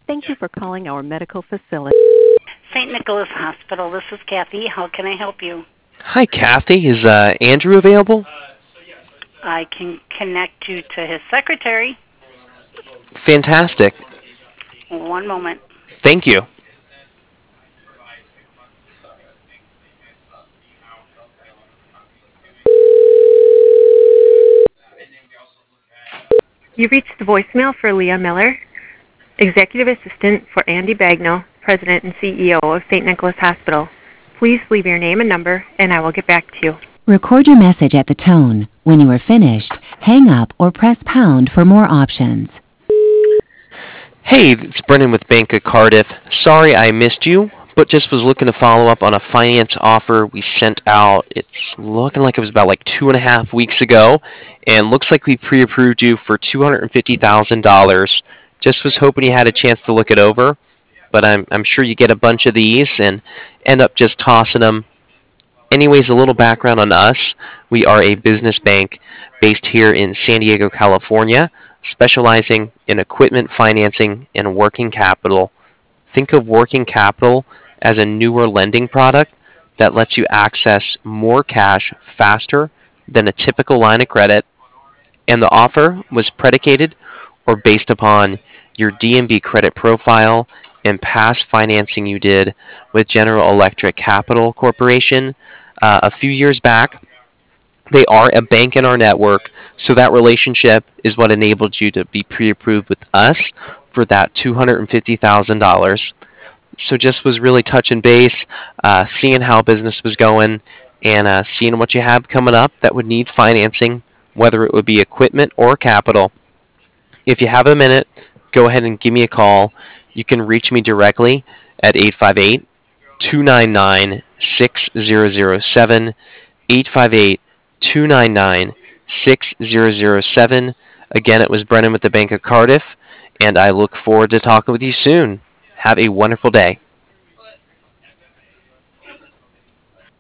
Thank you for calling our medical facility. St. Nicholas Hospital, this is Kathy. How can I help you? Hi, Kathy. Is Andrew available? I can connect you to his secretary. Fantastic. One moment. Thank you. You've reached the voicemail for Leah Miller, Executive Assistant for Andy Bagnall, President and CEO of St. Nicholas Hospital. Please leave your name and number, and I will get back to you. Record your message at the tone. When you are finished, hang up or press pound for more options. Hey, it's Brendan with Bank of Cardiff. Sorry I missed you, but just was looking to follow up on a finance offer we sent out. It's looking like it was about 2.5 weeks ago, and looks like we pre-approved you for $250,000. Just was hoping you had a chance to look it over, but I'm sure you get a bunch of these and end up just tossing them. Anyways, a little background on us. We are a business bank based here in San Diego, California, specializing in equipment financing and working capital. Think of working capital as a newer lending product that lets you access more cash faster than a typical line of credit, and the offer was predicated or based upon your DNB credit profile and past financing you did with General Electric Capital Corporation a few years back. They are a bank in our network, so that relationship is what enabled you to be pre-approved with us for that $250,000. So just was really touching base, seeing how business was going, and seeing what you have coming up that would need financing, whether it would be equipment or capital. If you have a minute, go ahead and give me a call. You can reach me directly at 858-299-6007, 858-299-6007. Again, it was Brennan with the Bank of Cardiff, and I look forward to talking with you soon. Have a wonderful day.